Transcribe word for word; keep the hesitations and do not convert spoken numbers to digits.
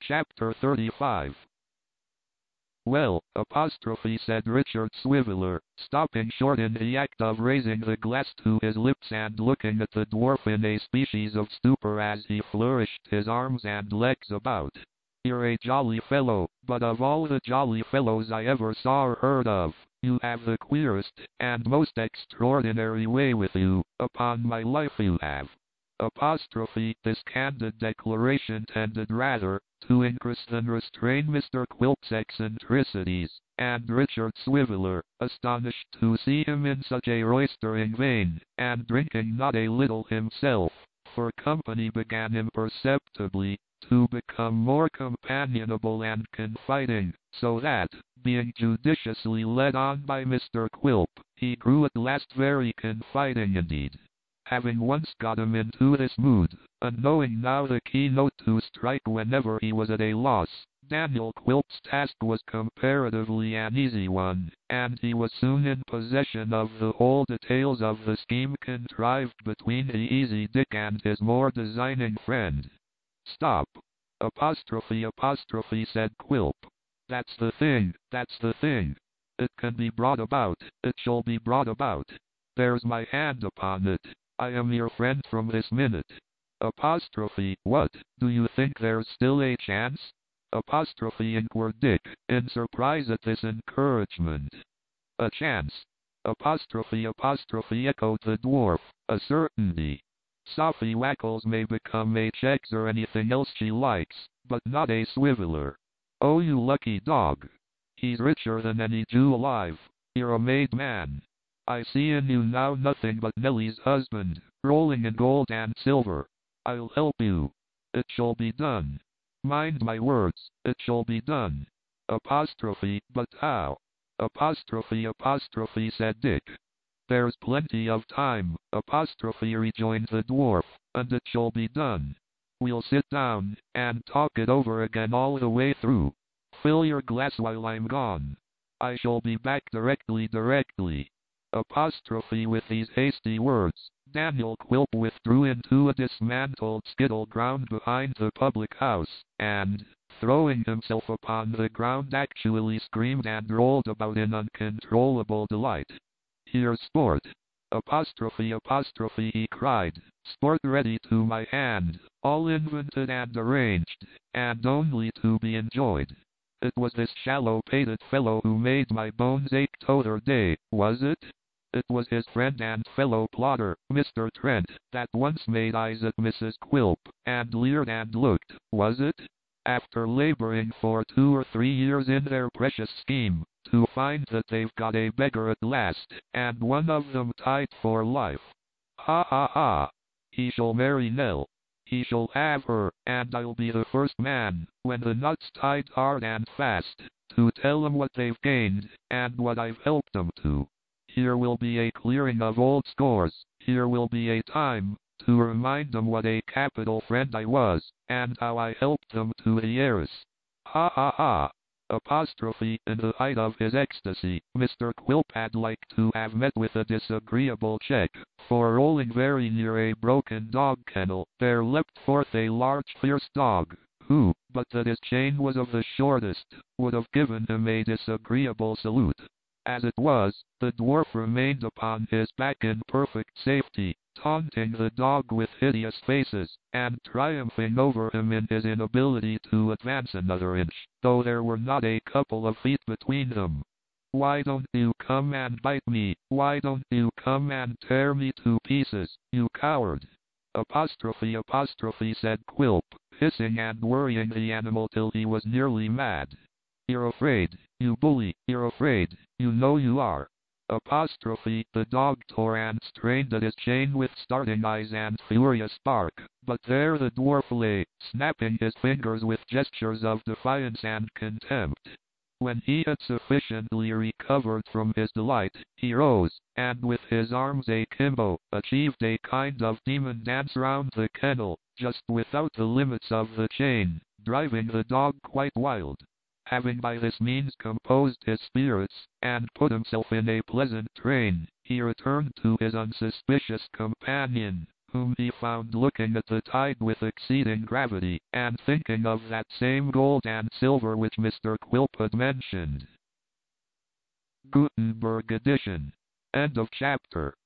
Chapter thirty-five. Well, apostrophe said Richard Swiveller, stopping short in the act of raising the glass to his lips and looking at the dwarf in a species of stupor as he flourished his arms and legs about. You're a jolly fellow, but of all the jolly fellows I ever saw or heard of, you have the queerest and most extraordinary way with you, upon my life you have. Apostrophe, this candid declaration tended rather to increase than restrain Mister Quilp's eccentricities, and Richard Swiveller, astonished to see him in such a roistering vein, and drinking not a little himself, for company began imperceptibly to become more companionable and confiding, so that, being judiciously led on by Mister Quilp, he grew at last very confiding indeed. Having once got him into this mood, and knowing now the key note to strike whenever he was at a loss, Daniel Quilp's task was comparatively an easy one, and he was soon in possession of the whole details of the scheme contrived between the Easy Dick and his more designing friend. "Stop! Apostrophe apostrophe," said Quilp. "That's the thing, that's the thing. It can be brought about, it shall be brought about. There's my hand upon it. I am your friend from this minute. Apostrophe, what, do you think there's still a chance?" Apostrophe inquired Dick, in surprise at this encouragement. "A chance? Apostrophe apostrophe," echoed the dwarf, "a certainty. Sophy Wackles may become a Checks or anything else she likes, but not a Swiveller. Oh, you lucky dog. He's richer than any Jew alive. You're a made man. I see in you now nothing but Nellie's husband, rolling in gold and silver. I'll help you. It shall be done. Mind my words, it shall be done. Apostrophe, but how?" Apostrophe apostrophe, said Dick. "There's plenty of time," apostrophe rejoined the dwarf, "and it shall be done. We'll sit down, and talk it over again all the way through. Fill your glass while I'm gone. I shall be back directly directly." Apostrophe with these hasty words, Daniel Quilp withdrew into a dismantled skittle ground behind the public house, and, throwing himself upon the ground, actually screamed and rolled about in uncontrollable delight. "Here's sport! Apostrophe apostrophe," he cried, "sport ready to my hand, all invented and arranged, and only to be enjoyed. It was this shallow-pated fellow who made my bones ache t'other day, was it? It was his friend and fellow plotter, Mister Trent, that once made eyes at Missus Quilp, and leered and looked, was it? After laboring for two or three years in their precious scheme, to find that they've got a beggar at last, and one of them tied for life. Ha ha ha! He shall marry Nell. He shall have her, and I'll be the first man, when the knot's tied hard and fast, to tell 'em what they've gained, and what I've helped 'em to. Here will be a clearing of old scores, here will be a time to remind 'em what a capital friend I was, and how I helped them to the heiress. Ha ha ha!" Apostrophe, in the height of his ecstasy, Mister Quilp had like to have met with a disagreeable check, for rolling very near a broken dog kennel, there leapt forth a large fierce dog, who, but that his chain was of the shortest, would have given him a disagreeable salute. As it was, the dwarf remained upon his back in perfect safety, taunting the dog with hideous faces, and triumphing over him in his inability to advance another inch, though there were not a couple of feet between them. "Why don't you come and bite me? Why don't you come and tear me to pieces, you coward?" Apostrophe apostrophe, said Quilp, hissing and worrying the animal till he was nearly mad. "You're afraid, you bully, you're afraid, you know you are." Apostrophe, the dog tore and strained at his chain with starting eyes and furious bark, but there the dwarf lay, snapping his fingers with gestures of defiance and contempt. When he had sufficiently recovered from his delight, he rose, and with his arms akimbo, achieved a kind of demon dance round the kennel, just without the limits of the chain, driving the dog quite wild. Having by this means composed his spirits, and put himself in a pleasant train, he returned to his unsuspicious companion, whom he found looking at the tide with exceeding gravity, and thinking of that same gold and silver which Mister Quilp had mentioned. Gutenberg edition. End of chapter.